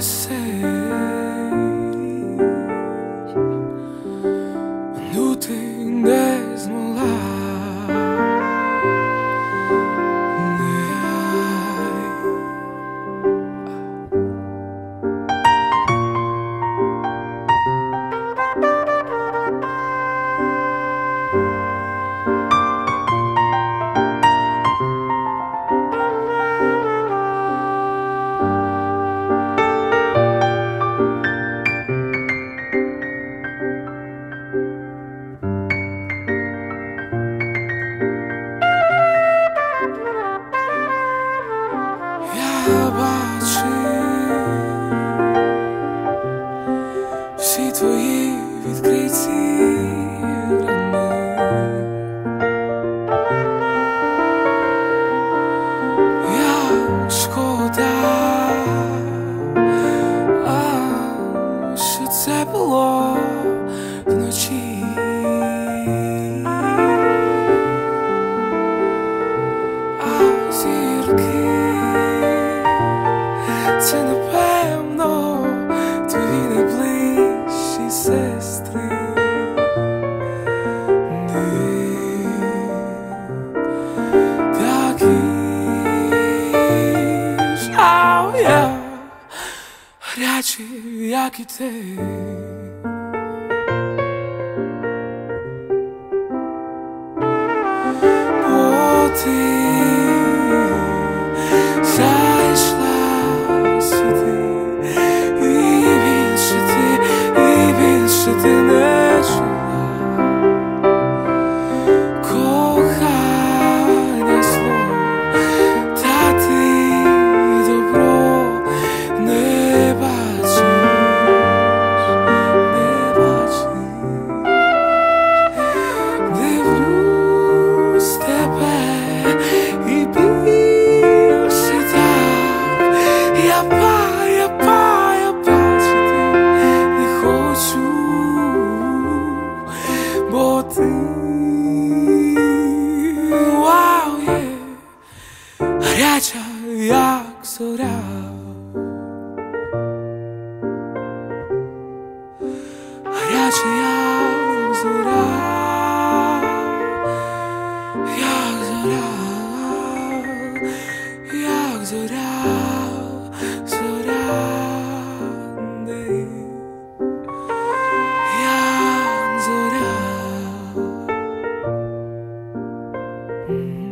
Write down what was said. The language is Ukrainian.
ну ти не змогла. Я бачив всі твої відкриті рани. Як шкода, що це було вночі. А зірки — це, напевно, твої найближчі сестри. Ні, такі ж, я гарячі, як і ти. Бо ти зайшла сюди, і більше ти не чула кохання зло, та ти добро не бачиш, не бачиш. Дивлюсь тебе і більше так, я бачити не хочу, бо ти, вау, є гаряча, як зоря. Гаряча, як зоря, як зоря, як зоря, зоря, як зоря.